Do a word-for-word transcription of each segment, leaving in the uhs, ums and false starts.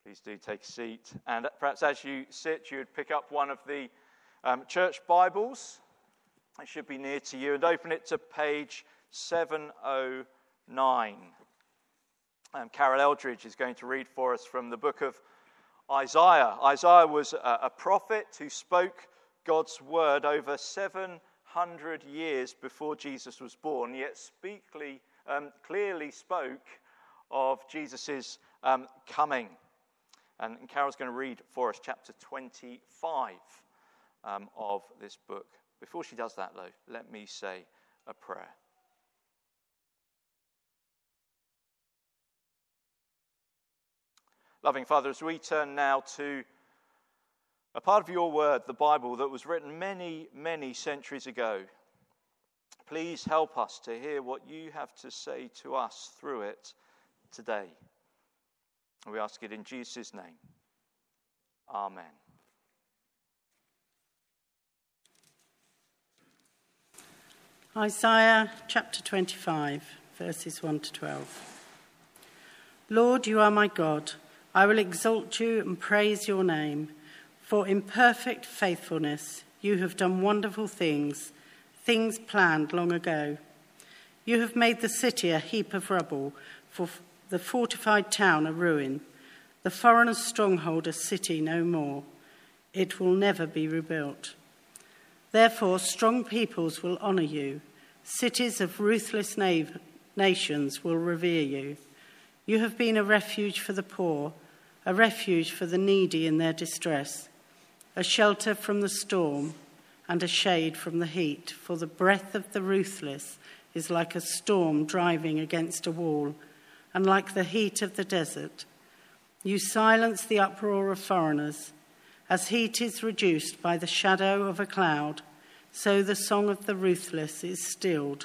Please do take a seat. And perhaps as you sit, you would pick up one of the um, church Bibles. It should be near to you. And open it to page seven oh nine. Um, Carol Eldridge is going to read for us from the book of Isaiah. Isaiah was a, a prophet who spoke God's word over seven hundred years before Jesus was born, yet speakly, um, clearly spoke of Jesus' um, coming. And, and Carol's going to read for us chapter twenty-five um, of this book. Before she does that, though, let me say a prayer. Loving Father, as we turn now to a part of your word, the Bible, that was written many, many centuries ago, please help us to hear what you have to say to us through it today. And we ask it in Jesus' name. Amen. Isaiah chapter twenty-five, verses one to twelve. Lord, you are my God. I will exalt you and praise your name. For in perfect faithfulness you have done wonderful things, things planned long ago. You have made the city a heap of rubble, for the fortified town a ruin, the foreigner's stronghold a city no more. It will never be rebuilt. Therefore, strong peoples will honour you. Cities of ruthless na- nations will revere you. You have been a refuge for the poor, a refuge for the needy in their distress, a shelter from the storm and a shade from the heat. For the breath of the ruthless is like a storm driving against a wall, and like the heat of the desert. You silence the uproar of foreigners. As heat is reduced by the shadow of a cloud, so the song of the ruthless is stilled.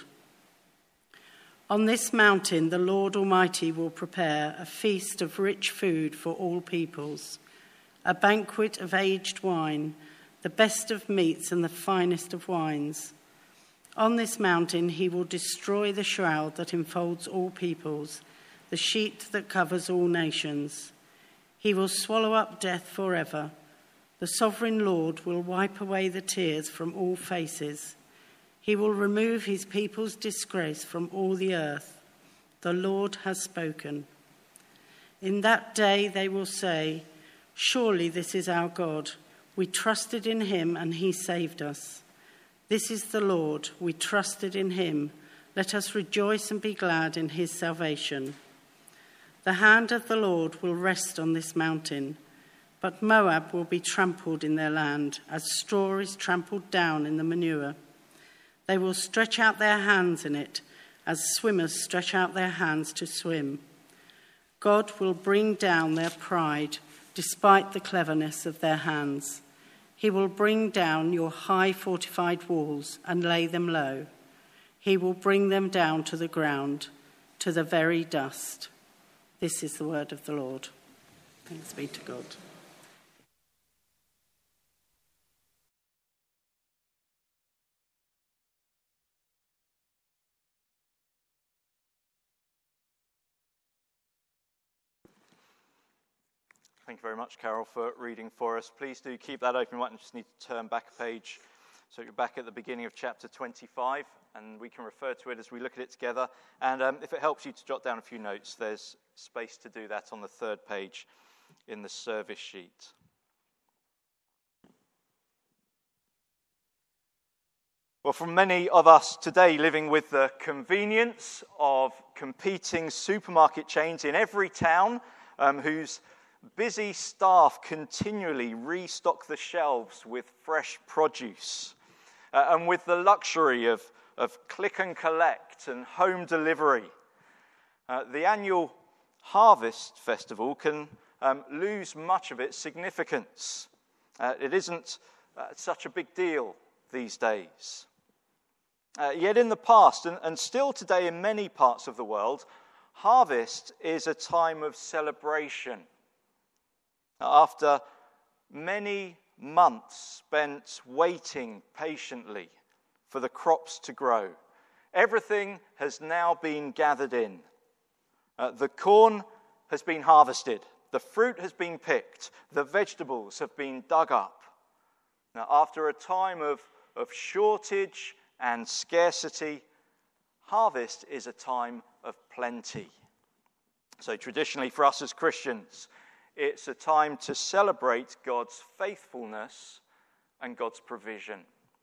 On this mountain the Lord Almighty will prepare a feast of rich food for all peoples, a banquet of aged wine, the best of meats and the finest of wines. On this mountain he will destroy the shroud that enfolds all peoples, the sheet that covers all nations. He will swallow up death forever. The sovereign Lord will wipe away the tears from all faces. He will remove his people's disgrace from all the earth. The Lord has spoken. In that day they will say, surely this is our God. We trusted in him and he saved us. This is the Lord. We trusted in him. Let us rejoice and be glad in his salvation. The hand of the Lord will rest on this mountain, but Moab will be trampled in their land as straw is trampled down in the manure. They will stretch out their hands in it as swimmers stretch out their hands to swim. God will bring down their pride despite the cleverness of their hands. He will bring down your high fortified walls and lay them low. He will bring them down to the ground, to the very dust. This is the word of the Lord. Thanks be to God. Thank you very much, Carol, for reading for us. Please do keep that open. You might just need to turn back a page so you're back at the beginning of chapter twenty-five, and we can refer to it as we look at it together. And um, if it helps you to jot down a few notes, there's space to do that on the third page in the service sheet. Well, for many of us today living with the convenience of competing supermarket chains in every town um, whose busy staff continually restock the shelves with fresh produce, uh, and with the luxury of, of click and collect and home delivery. Uh, the annual Harvest Festival can um, lose much of its significance. Uh, it isn't uh, such a big deal these days. Uh, yet in the past, and, and still today in many parts of the world, harvest is a time of celebration. After many months spent waiting patiently for the crops to grow, everything has now been gathered in. Uh, the corn has been harvested. The fruit has been picked. The vegetables have been dug up. Now, after a time of, of shortage and scarcity, harvest is a time of plenty. So traditionally for us as Christians, it's a time to celebrate God's faithfulness and God's provision.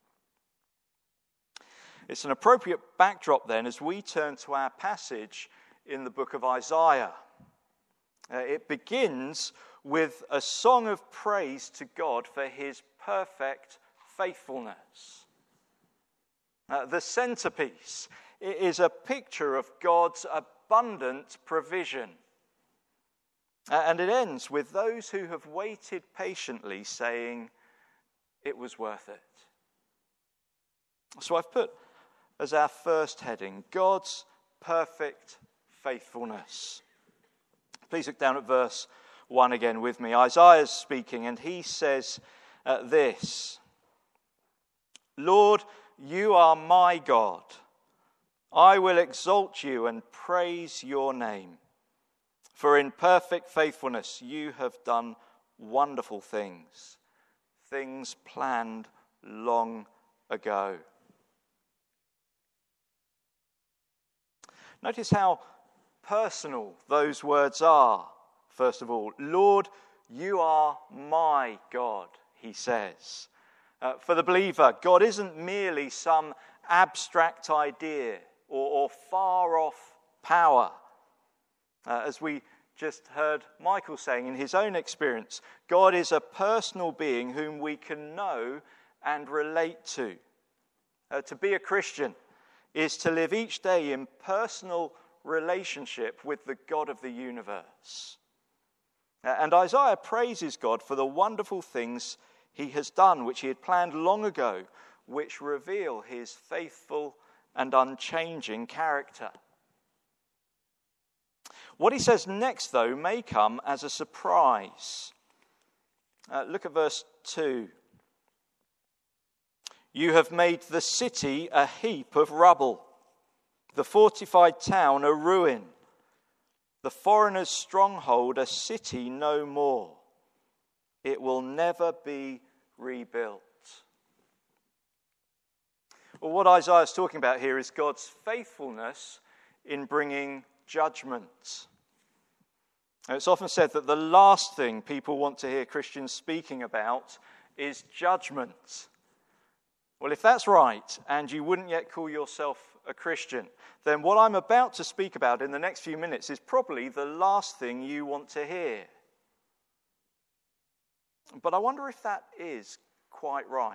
It's an appropriate backdrop then as we turn to our passage in the book of Isaiah. Uh, it begins with a song of praise to God for his perfect faithfulness. Uh, the centerpiece is a picture of God's abundant provision. Uh, and it ends with those who have waited patiently saying, it was worth it. So I've put as our first heading, God's perfect faithfulness. Please look down at verse one again with me. Isaiah's speaking, and he says uh, this, Lord, you are my God. I will exalt you and praise your name. For in perfect faithfulness you have done wonderful things, things planned long ago. Notice how personal those words are, first of all. Lord, you are my God, he says. Uh, for the believer, God isn't merely some abstract idea or, or far-off power. Uh, as we just heard Michael saying in his own experience, God is a personal being whom we can know and relate to. Uh, to be a Christian is to live each day in personal relationship with the God of the universe. And Isaiah praises God for the wonderful things he has done, which he had planned long ago, which reveal his faithful and unchanging character. What he says next, though, may come as a surprise. Uh, look at verse two. You have made the city a heap of rubble, the fortified town a ruin, the foreigner's stronghold a city no more. It will never be rebuilt. Well, what Isaiah is talking about here is God's faithfulness in bringing judgment. And it's often said that the last thing people want to hear Christians speaking about is judgment. Well, if that's right, and you wouldn't yet call yourself a Christian, then what I'm about to speak about in the next few minutes is probably the last thing you want to hear. But I wonder if that is quite right.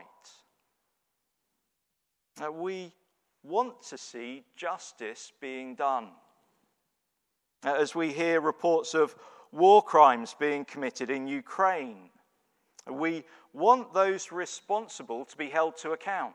Uh, we want to see justice being done. Uh, as we hear reports of war crimes being committed in Ukraine, we want those responsible to be held to account.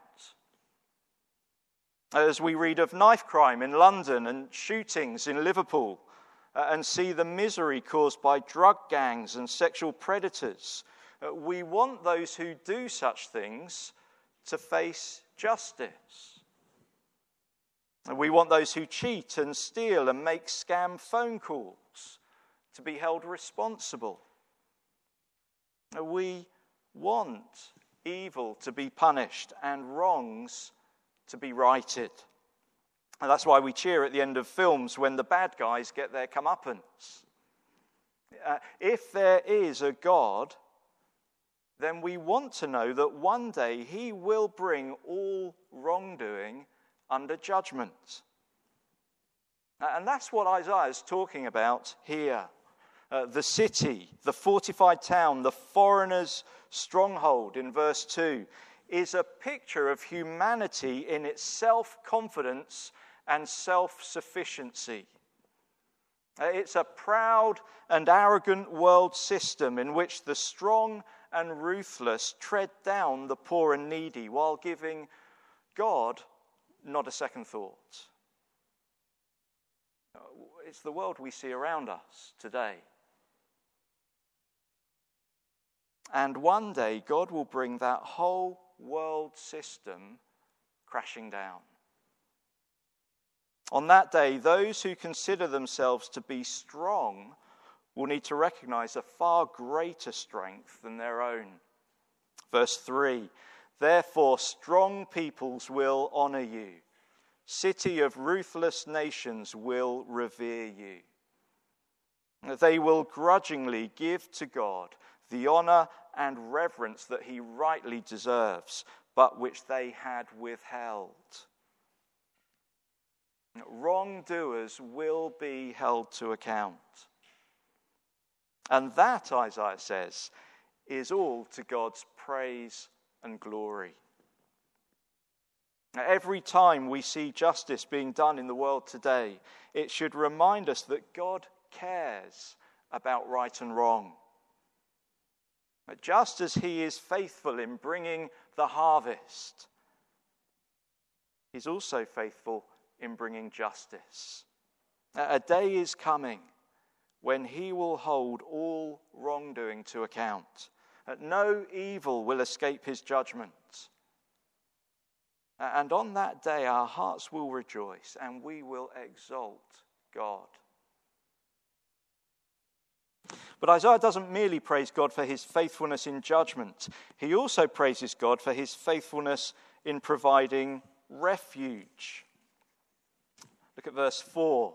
As we read of knife crime in London and shootings in Liverpool, uh, and see the misery caused by drug gangs and sexual predators, uh, we want those who do such things to face justice. And we want those who cheat and steal and make scam phone calls to be held responsible. We want evil to be punished and wrongs to be righted. And that's why we cheer at the end of films when the bad guys get their comeuppance. Uh, if there is a God, then we want to know that one day he will bring all wrongdoing under judgment. And that's what Isaiah is talking about here. Uh, the city, the fortified town, the foreigner's stronghold in verse two is a picture of humanity in its self-confidence and self-sufficiency. Uh, it's a proud and arrogant world system in which the strong and ruthless tread down the poor and needy while giving God not a second thought. It's the world we see around us today. And one day, God will bring that whole world system crashing down. On that day, those who consider themselves to be strong will need to recognize a far greater strength than their own. Verse three, therefore strong peoples will honor you. City of ruthless nations will revere you. They will grudgingly give to God the honor and reverence that he rightly deserves, but which they had withheld. Wrongdoers will be held to account. And that, Isaiah says, is all to God's praise and glory. Every time we see justice being done in the world today, it should remind us that God cares about right and wrong. Just as he is faithful in bringing the harvest, he's also faithful in bringing justice. A day is coming when he will hold all wrongdoing to account. No evil will escape his judgment. And on that day, our hearts will rejoice and we will exalt God. But Isaiah doesn't merely praise God for his faithfulness in judgment. He also praises God for his faithfulness in providing refuge. Look at verse four.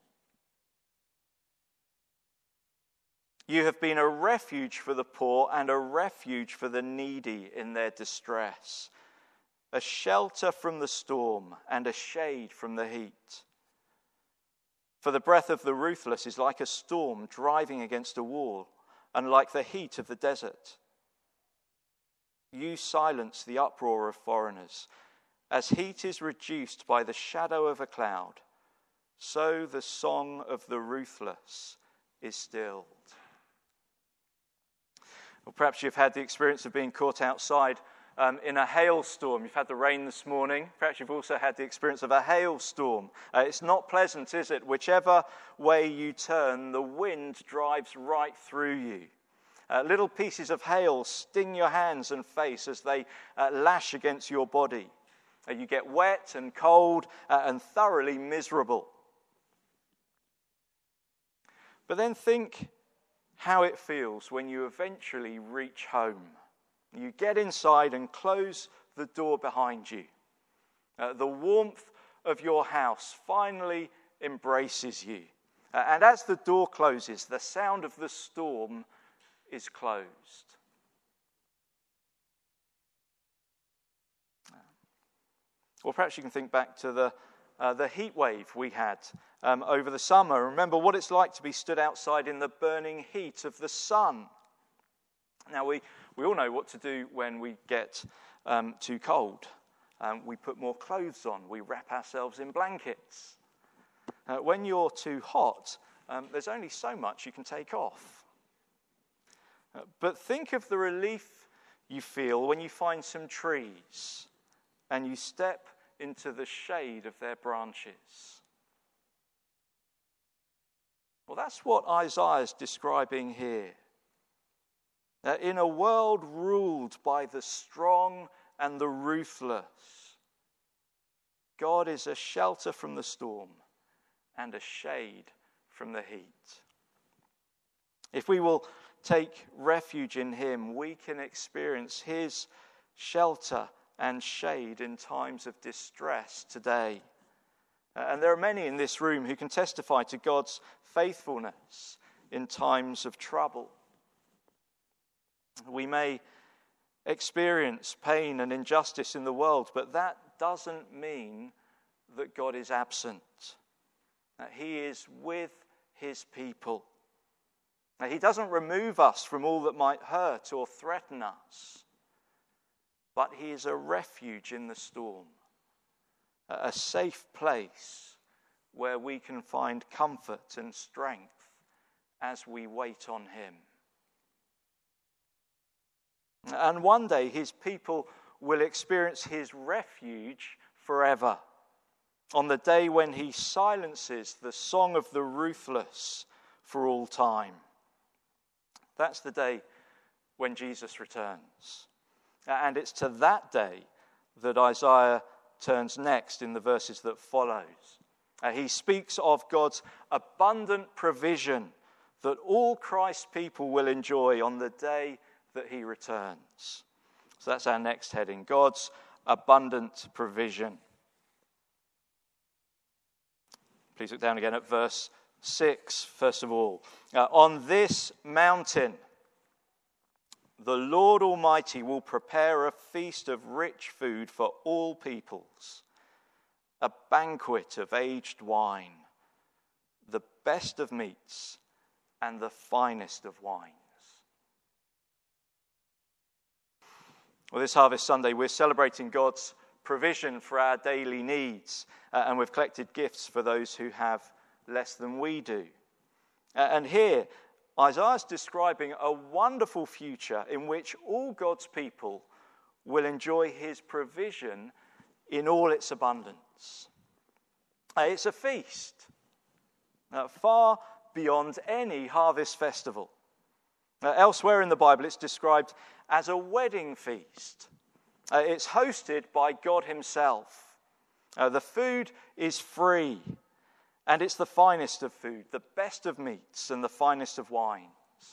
You have been a refuge for the poor and a refuge for the needy in their distress, a shelter from the storm and a shade from the heat. For the breath of the ruthless is like a storm driving against a wall, and like the heat of the desert. You silence the uproar of foreigners. As heat is reduced by the shadow of a cloud, so the song of the ruthless is stilled. Or perhaps you've had the experience of being caught outside Um, in a hailstorm. You've had the rain this morning. Perhaps you've also had the experience of a hailstorm. Uh, it's not pleasant, is it? Whichever way you turn, the wind drives right through you. Uh, little pieces of hail sting your hands and face as they uh, lash against your body. Uh, you get wet and cold uh, and thoroughly miserable. But then think how it feels when you eventually reach home. You get inside and close the door behind you. Uh, the warmth of your house finally embraces you. Uh, and as the door closes, the sound of the storm is closed. Or perhaps you can think back to the, uh, the heat wave we had um, over the summer. Remember what it's like to be stood outside in the burning heat of the sun. Now, we, we all know what to do when we get um, too cold. Um, we put more clothes on. We wrap ourselves in blankets. Uh, when you're too hot, um, there's only so much you can take off. Uh, but think of the relief you feel when you find some trees and you step into the shade of their branches. Well, that's what Isaiah is describing here. Uh, in a world ruled by the strong and the ruthless, God is a shelter from the storm and a shade from the heat. If we will take refuge in him, we can experience his shelter and shade in times of distress today. Uh, and there are many in this room who can testify to God's faithfulness in times of trouble. We may experience pain and injustice in the world, but that doesn't mean that God is absent. That he is with his people. That he doesn't remove us from all that might hurt or threaten us, but he is a refuge in the storm, a safe place where we can find comfort and strength as we wait on him. And one day his people will experience his refuge forever. On the day when he silences the song of the ruthless for all time. That's the day when Jesus returns. And it's to that day that Isaiah turns next in the verses that follows. Uh, he speaks of God's abundant provision that all Christ's people will enjoy on the day that he returns. So that's our next heading, God's abundant provision. Please look down again at verse six, first of all. Uh, on this mountain, the Lord Almighty will prepare a feast of rich food for all peoples, a banquet of aged wine, the best of meats, and the finest of wines. Well, this Harvest Sunday, we're celebrating God's provision for our daily needs, uh, and we've collected gifts for those who have less than we do. Uh, and here, Isaiah's describing a wonderful future in which all God's people will enjoy his provision in all its abundance. Uh, it's a feast, uh, far beyond any harvest festival. Uh, elsewhere in the Bible, it's described as a wedding feast. Uh, it's hosted by God himself. Uh, the food is free, and it's the finest of food, the best of meats, and the finest of wines.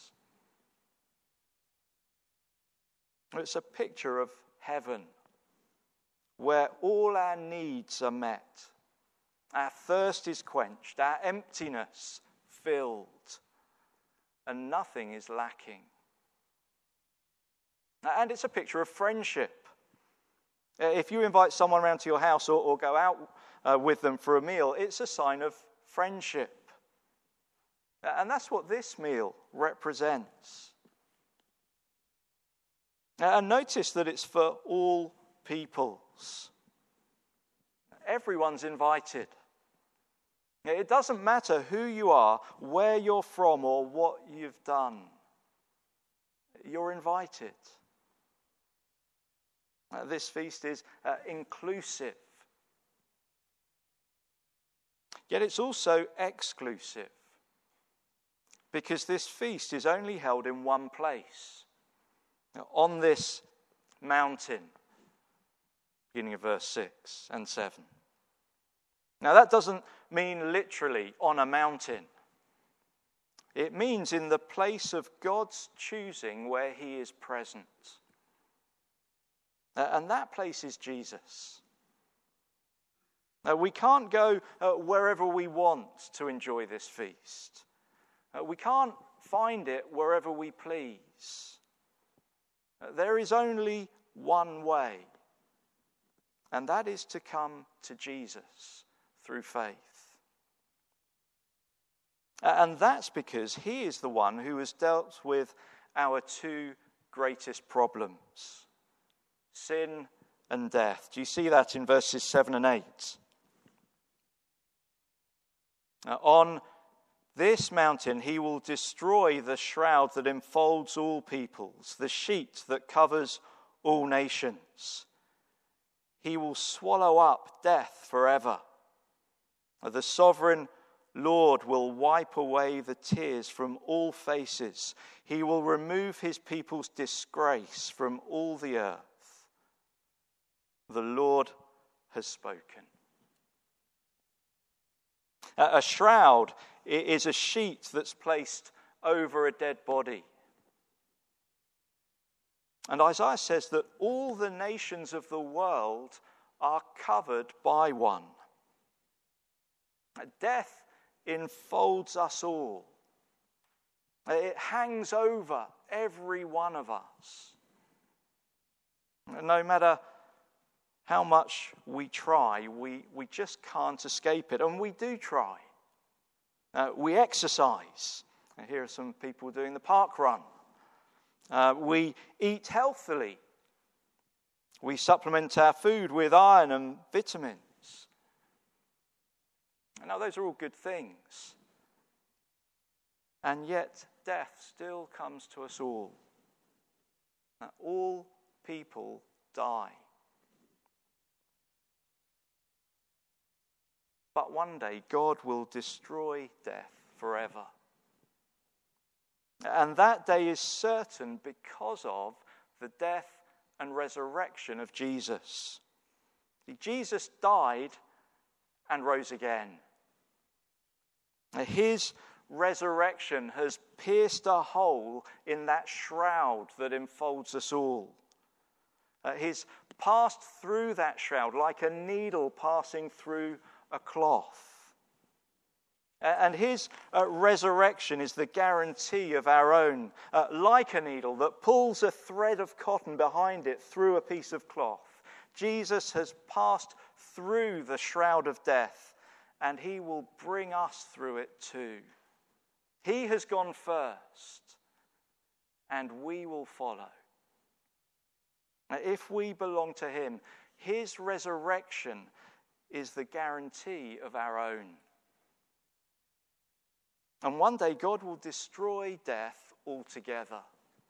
It's a picture of heaven, where all our needs are met. Our thirst is quenched, our emptiness filled, and nothing is lacking. And it's a picture of friendship. If you invite someone around to your house or, or go out uh, with them for a meal, it's a sign of friendship. And that's what this meal represents. And notice that it's for all peoples. Everyone's invited. It doesn't matter who you are, where you're from, or what you've done. You're invited. Uh, this feast is uh, inclusive. Yet it's also exclusive, because this feast is only held in one place, on this mountain, beginning of verse six and seven. Now that doesn't mean literally on a mountain. It means in the place of God's choosing where he is present. Uh, and that place is Jesus. Uh, we can't go uh, wherever we want to enjoy this feast. Uh, we can't find it wherever we please. Uh, there is only one way, and that is to come to Jesus through faith. Uh, and that's because he is the one who has dealt with our two greatest problems, sin and death. Do you see that in verses seven and eight? Uh, on this mountain he will destroy the shroud that enfolds all peoples, the sheet that covers all nations. He will swallow up death forever. The sovereign Lord will wipe away the tears from all faces. He will remove his people's disgrace from all the earth. The Lord has spoken. A shroud is a sheet that's placed over a dead body. And Isaiah says that all the nations of the world are covered by one. Death enfolds us all. It hangs over every one of us. No matter how much we try, we, we just can't escape it. And we do try. Uh, we exercise. And here are some people doing the park run. Uh, we eat healthily. We supplement our food with iron and vitamins. Now, those are all good things. And yet, death still comes to us all. Now, all people die. But one day, God will destroy death forever. And that day is certain because of the death and resurrection of Jesus. See, Jesus died and rose again. His resurrection has pierced a hole in that shroud that enfolds us all. Uh, he's passed through that shroud like a needle passing through a cloth. And his uh, resurrection is the guarantee of our own, uh, like a needle that pulls a thread of cotton behind it through a piece of cloth. Jesus has passed through the shroud of death, and he will bring us through it too. He has gone first, and we will follow. Now, if we belong to him, his resurrection is the guarantee of our own. And one day God will destroy death altogether.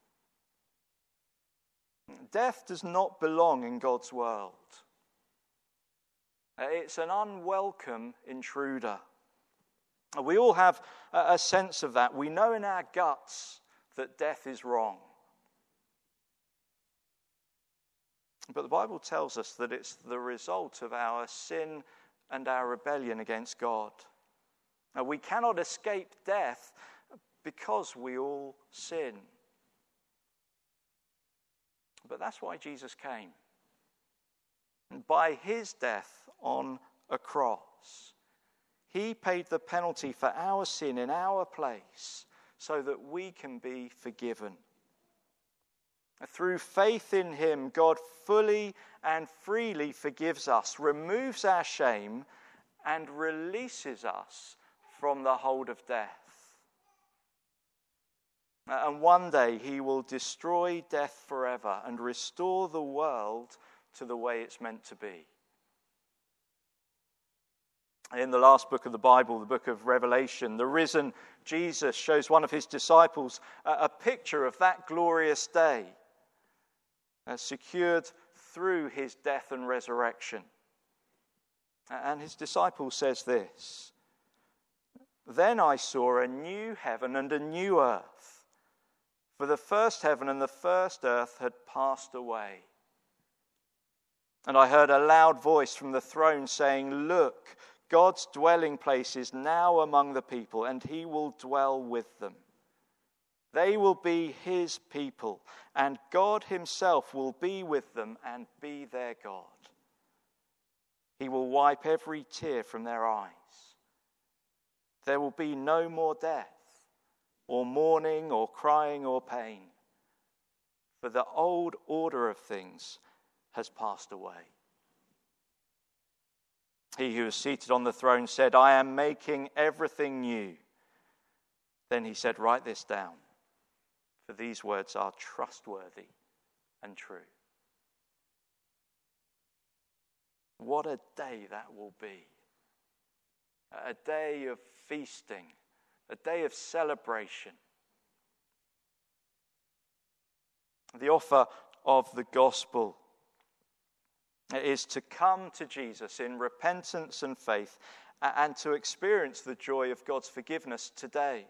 Death does not belong in God's world. It's an unwelcome intruder. We all have a sense of that. We know in our guts that death is wrong. But the Bible tells us that it's the result of our sin and our rebellion against God. Now, we cannot escape death because we all sin. But that's why Jesus came. And by his death on a cross, he paid the penalty for our sin in our place so that we can be forgiven. Through faith in him, God fully and freely forgives us, removes our shame, and releases us from the hold of death. And one day he will destroy death forever and restore the world to the way it's meant to be. In the last book of the Bible, the book of Revelation, the risen Jesus shows one of his disciples a picture of that glorious day, secured through his death and resurrection. And his disciple says this: "Then I saw a new heaven and a new earth, for the first heaven and the first earth had passed away. And I heard a loud voice from the throne saying, 'Look, God's dwelling place is now among the people, and he will dwell with them. They will be his people, and God himself will be with them and be their God. He will wipe every tear from their eyes. There will be no more death, or mourning, or crying, or pain, for the old order of things has passed away.' He who is seated on the throne said, 'I am making everything new.' Then he said, 'Write this down, for these words are trustworthy and true.'" What a day that will be. A day of feasting, a day of celebration. The offer of the gospel is to come to Jesus in repentance and faith and to experience the joy of God's forgiveness today.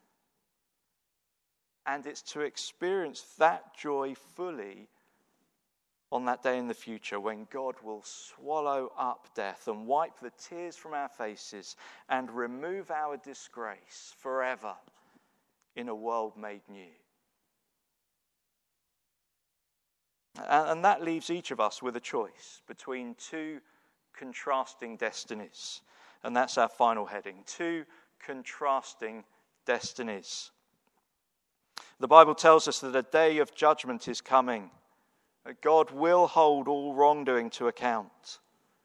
And it's to experience that joy fully on that day in the future when God will swallow up death and wipe the tears from our faces and remove our disgrace forever in a world made new. And that leaves each of us with a choice between two contrasting destinies. And that's our final heading, two contrasting destinies. The Bible tells us that a day of judgment is coming. God will hold all wrongdoing to account.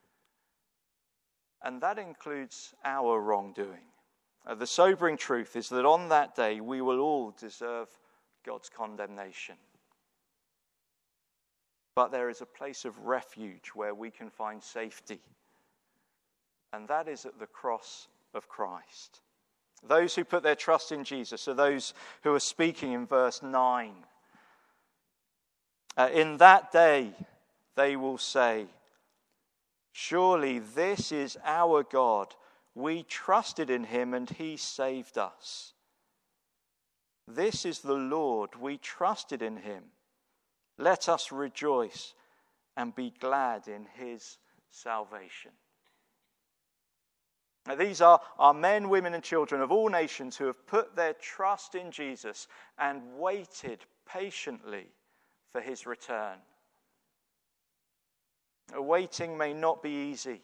And that includes our wrongdoing. The sobering truth is that on that day we will all deserve God's condemnation. But there is a place of refuge where we can find safety. And that is at the cross of Christ. Those who put their trust in Jesus are those who are speaking in verse nine. Uh, in that day they will say, "Surely this is our God. We trusted in him and he saved us. This is the Lord. We trusted in him. Let us rejoice and be glad in his salvation." Now, these are, are men, women, and children of all nations who have put their trust in Jesus and waited patiently for his return. Waiting may not be easy.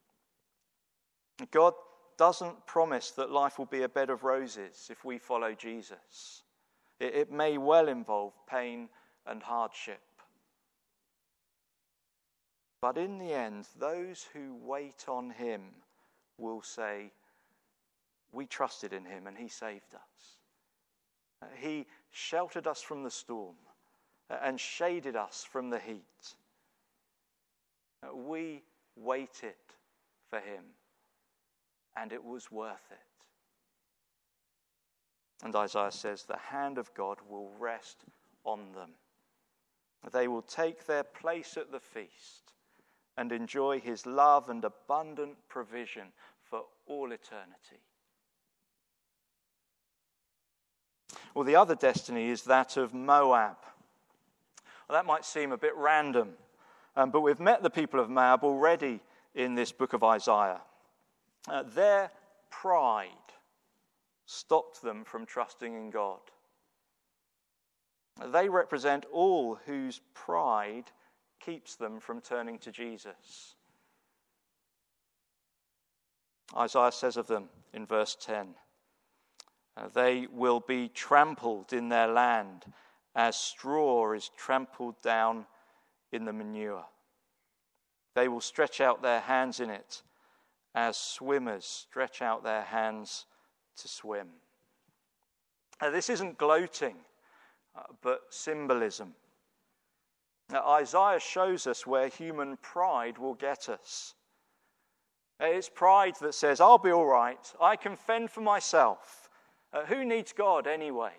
God doesn't promise that life will be a bed of roses if we follow Jesus. It, it may well involve pain and hardship. But in the end, those who wait on him will say, we trusted in him and he saved us. He sheltered us from the storm and shaded us from the heat. We waited for him and it was worth it. And Isaiah says, the hand of God will rest on them. They will take their place at the feast and enjoy his love and abundant provision for all eternity. Well, the other destiny is that of Moab. Well, that might seem a bit random, um, but we've met the people of Moab already in this book of Isaiah. Uh, their pride stopped them from trusting in God. They represent all whose pride keeps them from turning to Jesus. Isaiah says of them in verse ten, they will be trampled in their land as straw is trampled down in the manure. They will stretch out their hands in it as swimmers stretch out their hands to swim. Now, this isn't gloating, uh, but symbolism. Now, Isaiah shows us where human pride will get us. It's pride that says, I'll be all right, I can fend for myself. Uh, who needs God anyway?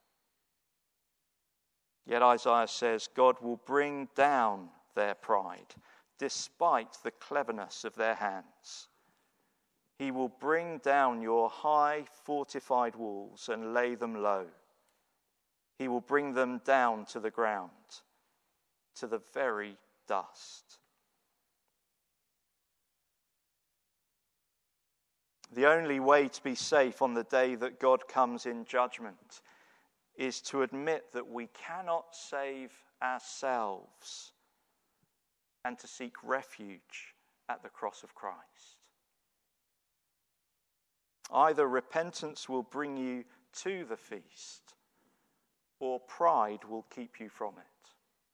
Yet Isaiah says God will bring down their pride despite the cleverness of their hands. He will bring down your high fortified walls and lay them low. He will bring them down to the ground, to the very dust. The only way to be safe on the day that God comes in judgment is to admit that we cannot save ourselves and to seek refuge at the cross of Christ. Either repentance will bring you to the feast, or pride will keep you from it.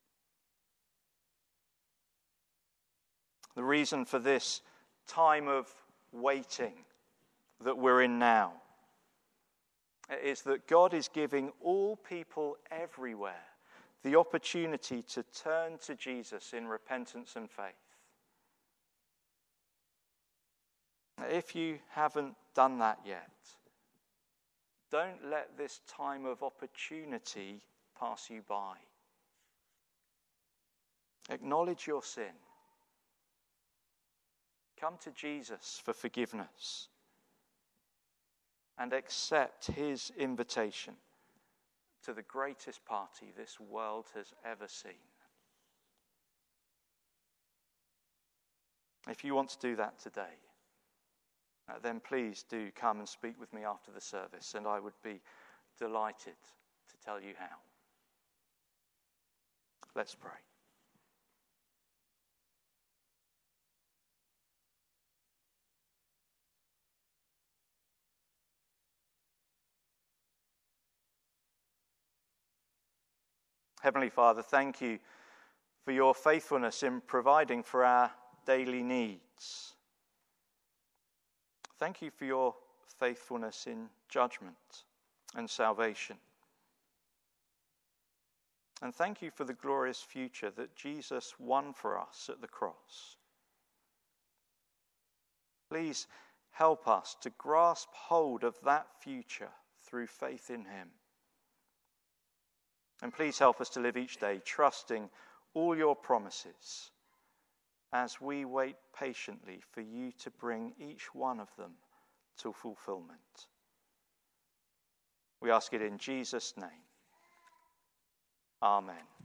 The reason for this time of waiting that we're in now is that God is giving all people everywhere the opportunity to turn to Jesus in repentance and faith. If you haven't done that yet, don't let this time of opportunity pass you by. Acknowledge your sin. Come to Jesus for forgiveness and accept his invitation to the greatest party this world has ever seen. If you want to do that today, uh, then please do come and speak with me after the service, and I would be delighted to tell you how. Let's pray. Heavenly Father, thank you for your faithfulness in providing for our daily needs. Thank you for your faithfulness in judgment and salvation. And thank you for the glorious future that Jesus won for us at the cross. Please help us to grasp hold of that future through faith in him. And please help us to live each day trusting all your promises as we wait patiently for you to bring each one of them to fulfillment. We ask it in Jesus' name. Amen.